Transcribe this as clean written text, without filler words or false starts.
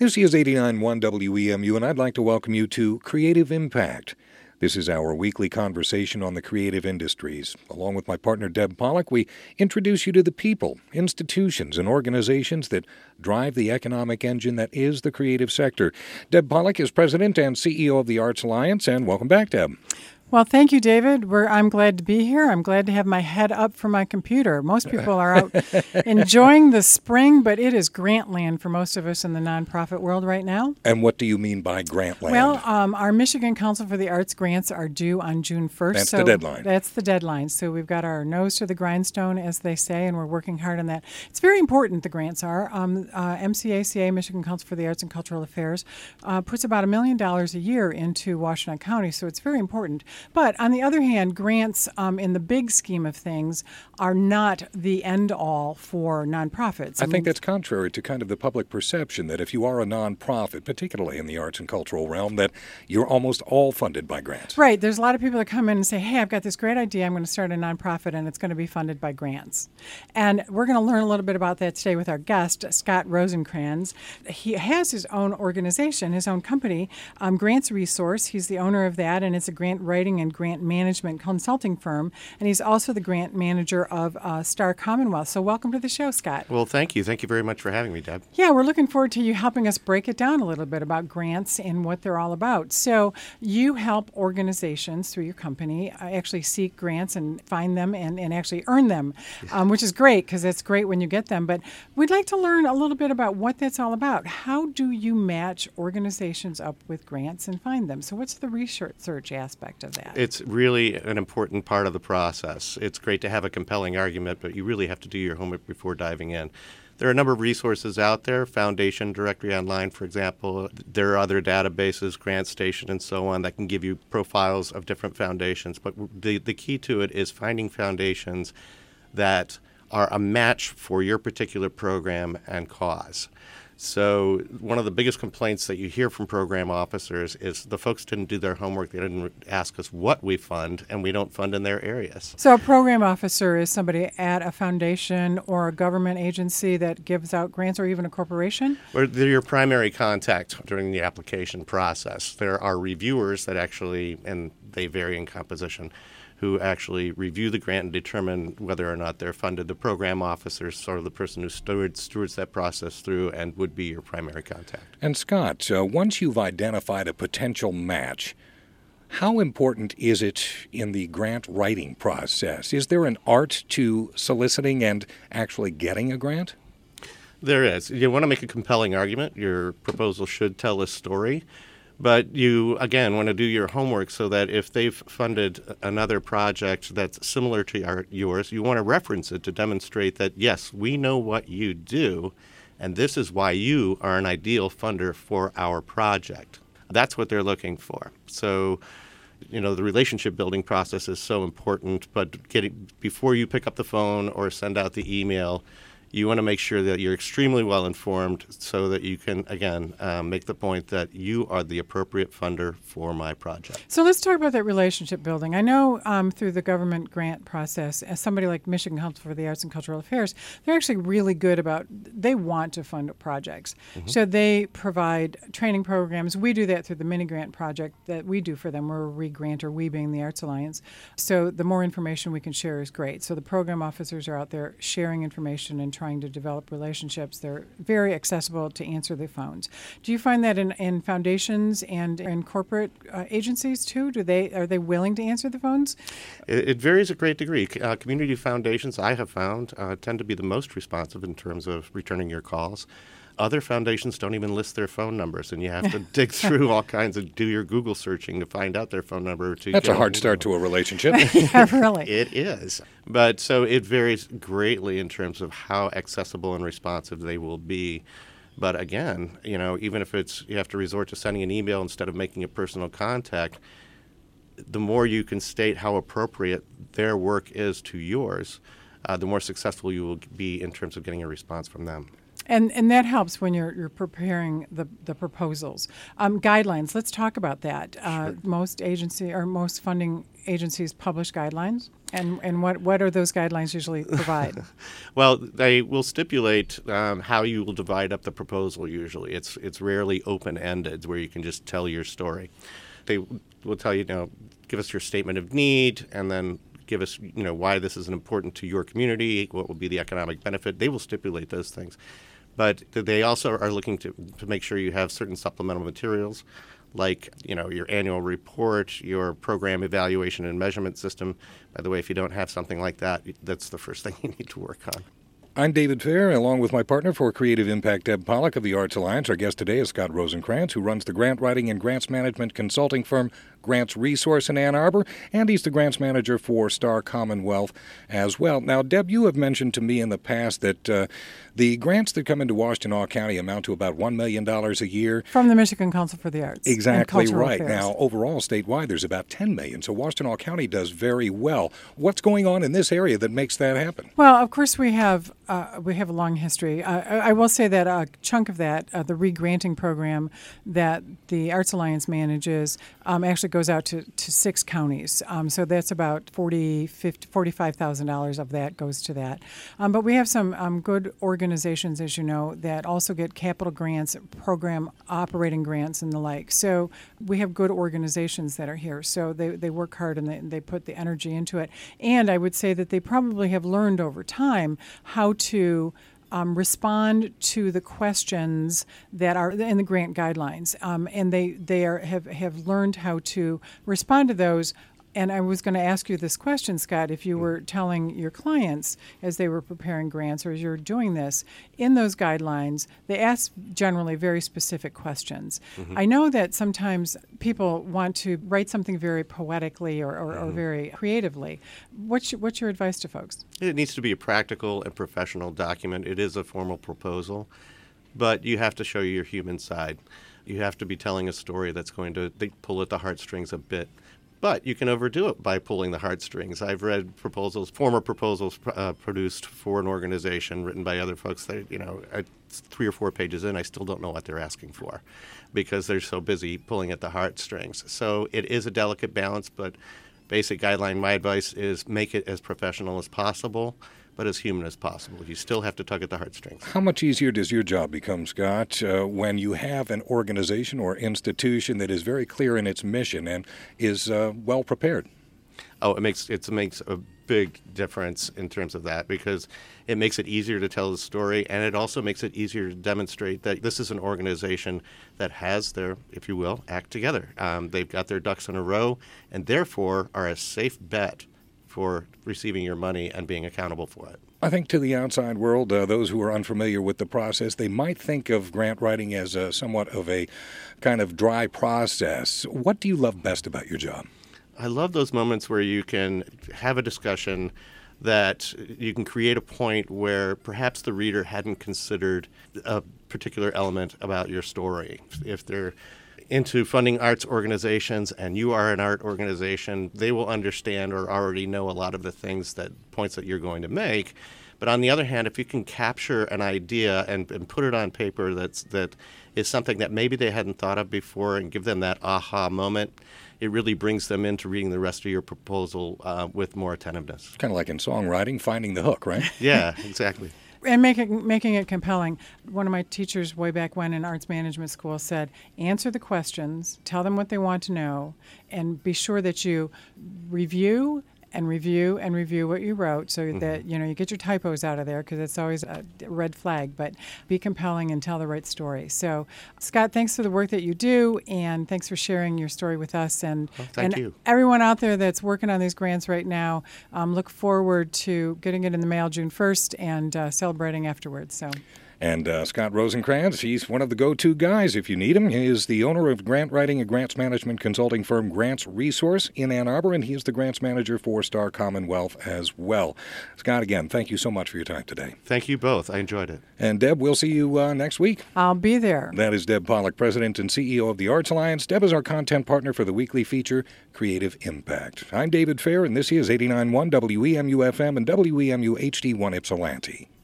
This is 89.1 WEMU, and I'd like to welcome you to Creative Impact. This is our weekly conversation on the creative industries. Along with my partner, Deb Pollack, we introduce you to the people, institutions, and organizations that drive the economic engine that is the creative sector. Deb Pollack is President and CEO of the Arts Alliance, and welcome back, Deb. Well, thank you, David. I'm glad to be here. I'm glad to have my head up from my computer. Most people are out enjoying the spring, but it is grant land for most of us in the nonprofit world right now. And what do you mean by grant land? Well, our Michigan Council for the Arts grants are due on June 1st. That's the deadline. That's the deadline. So we've got our nose to the grindstone, as they say, and we're working hard on that. It's very important, the grants are. MCACA, Michigan Council for the Arts and Cultural Affairs, puts about $1 million a year into Washtenaw County, so it's very important. But on the other hand, grants in the big scheme of things are not the end-all for nonprofits. I think that's contrary to kind of the public perception that if you are a nonprofit, particularly in the arts and cultural realm, that you're almost all funded by grants. Right. There's a lot of people that come in and say, hey, I've got this great idea. I'm going to start a nonprofit, and it's going to be funded by grants. And we're going to learn a little bit about that today with our guest, Scott Rosenkranz. He has his own organization, his own company, Grants Resource. He's the owner of that, and it's a grant writing and grant management consulting firm, and he's also the grant manager of Star Commonwealth. So welcome to the show, Scott. Well, thank you. Thank you very much for having me, Deb. Yeah, we're looking forward to you helping us break it down a little bit about grants and what they're all about. So you help organizations through your company actually seek grants and find them and actually earn them, which is great because it's great when you get them. But we'd like to learn a little bit about what that's all about. How do you match organizations up with grants and find them? So what's the research aspect of that? It's really an important part of the process. It's great to have a compelling argument, but you really have to do your homework before diving in. There are a number of resources out there, Foundation Directory Online, for example. There are other databases, GrantStation, and so on, that can give you profiles of different foundations. But the key to it is finding foundations that are a match for your particular program and cause. So one of the biggest complaints that you hear from program officers is the folks didn't do their homework. They didn't ask us what we fund, and we don't fund in their areas. So a program officer is somebody at a foundation or a government agency that gives out grants, or even a corporation? Or they're your primary contact during the application process. There are reviewers that actually, and they vary in composition, who actually review the grant and determine whether or not they're funded. The program officer is sort of the person who stewards that process through and would be your primary contact. And Scott, once you've identified a potential match, how important is it in the grant writing process? Is there an art to soliciting and actually getting a grant? There is. You want to make a compelling argument. Your proposal should tell a story. But you, again, want to do your homework so that if they've funded another project that's similar to yours, you want to reference it to demonstrate that, yes, we know what you do, and this is why you are an ideal funder for our project. That's what they're looking for. So, the relationship building process is so important, but before you pick up the phone or send out the email, you want to make sure that you're extremely well informed so that you can, again, make the point that you are the appropriate funder for my project. So let's talk about that relationship building. I know through the government grant process, as somebody like Michigan Council for the Arts and Cultural Affairs, they're actually really good about, they want to fund projects. Mm-hmm. So they provide training programs. We do that through the mini grant project that we do for them. We're a re-granter, we being the Arts Alliance. So the more information we can share is great. So the program officers are out there sharing information and trying to develop relationships. They're very accessible to answer the phones. Do you find that in foundations and in corporate agencies too? Are they willing to answer the phones? It varies a great degree. Community foundations, I have found, tend to be the most responsive in terms of returning your calls. Other foundations don't even list their phone numbers, and you have to dig through all kinds of, do your Google searching to find out their phone number. That's a hard start to a relationship. Yeah, really. It is. But so it varies greatly in terms of how accessible and responsive they will be. But again, even if you have to resort to sending an email instead of making a personal contact, the more you can state how appropriate their work is to yours, the more successful you will be in terms of getting a response from them. And that helps when you're preparing the proposals. Guidelines. Let's talk about that. Sure. Most funding agencies publish guidelines, and what are those guidelines usually provide? Well, they will stipulate how you will divide up the proposal. Usually, it's rarely open-ended where you can just tell your story. They will tell you, give us your statement of need, and then give us, why this is important to your community, what will be the economic benefit. They will stipulate those things. But they also are looking to make sure you have certain supplemental materials like, your annual report, your program evaluation and measurement system. By the way, if you don't have something like that, that's the first thing you need to work on. I'm David Fair, along with my partner for Creative Impact, Deb Pollack of the Arts Alliance. Our guest today is Scott Rosenkrantz, who runs the grant writing and grants management consulting firm Grants Resource in Ann Arbor, and he's the grants manager for Star Commonwealth as well. Now, Deb, you have mentioned to me in the past that the grants that come into Washtenaw County amount to about $1 million a year. From the Michigan Council for the Arts. Exactly right. Affairs. Now, overall, statewide, there's about $10 million. So Washtenaw County does very well. What's going on in this area that makes that happen? Well, of course, we have a long history. I will say that a chunk of that, the re-granting program that the Arts Alliance manages, actually goes out to 6 counties. So that's about $45,000 of that goes to that. But we have some good organizations, as you know, that also get capital grants, program operating grants, and the like. So we have good organizations that are here. So they work hard and they put the energy into it. And I would say that they probably have learned over time how to respond to the questions that are in the grant guidelines, and they have learned how to respond to those. And I was going to ask you this question, Scott, if you were telling your clients as they were preparing grants or as you're doing this, in those guidelines, they ask generally very specific questions. Mm-hmm. I know that sometimes people want to write something very poetically or very creatively. What's your advice to folks? It needs to be a practical and professional document. It is a formal proposal, but you have to show your human side. You have to be telling a story that's going to pull at the heartstrings a bit. But you can overdo it by pulling the heartstrings. I've read former proposals produced for an organization written by other folks that, 3 or 4 pages in, I still don't know what they're asking for because they're so busy pulling at the heartstrings. So it is a delicate balance, but basic guideline, my advice is make it as professional as possible, but as human as possible. You still have to tug at the heartstrings. How much easier does your job become, Scott, when you have an organization or institution that is very clear in its mission and is well prepared? Oh, it makes a big difference in terms of that because it makes it easier to tell the story, and it also makes it easier to demonstrate that this is an organization that has their, if you will, act together. They've got their ducks in a row and therefore are a safe bet for receiving your money and being accountable for it. I think to the outside world, those who are unfamiliar with the process, they might think of grant writing as somewhat of a kind of dry process. What do you love best about your job? I love those moments where you can have a discussion that you can create a point where perhaps the reader hadn't considered a particular element about your story. If they're into funding arts organizations and you are an art organization, they will understand or already know a lot of the points that you're going to make. But on the other hand, if you can capture an idea and put it on paper that is something that maybe they hadn't thought of before and give them that aha moment, it really brings them into reading the rest of your proposal with more attentiveness. Kind of like in songwriting, finding the hook, right? Yeah, exactly. And making it compelling. One of my teachers way back when in arts management school said, answer the questions, tell them what they want to know, and be sure that you review and review and review what you wrote so that you get your typos out of there because it's always a red flag, but be compelling and tell the right story. So Scott, thanks for the work that you do and thanks for sharing your story with us and thank you. Everyone out there that's working on these grants right now, look forward to getting it in the mail June 1st and celebrating afterwards. So. And Scott Rosenkrantz, he's one of the go-to guys if you need him. He is the owner of grant writing and grants management consulting firm Grants Resource in Ann Arbor, and he is the grants manager for Star Commonwealth as well. Scott, again, thank you so much for your time today. Thank you both. I enjoyed it. And Deb, we'll see you next week. I'll be there. That is Deb Pollack, President and CEO of the Arts Alliance. Deb is our content partner for the weekly feature, Creative Impact. I'm David Fair, and this is 89.1 WEMU-FM and WEMU HD1 Ypsilanti.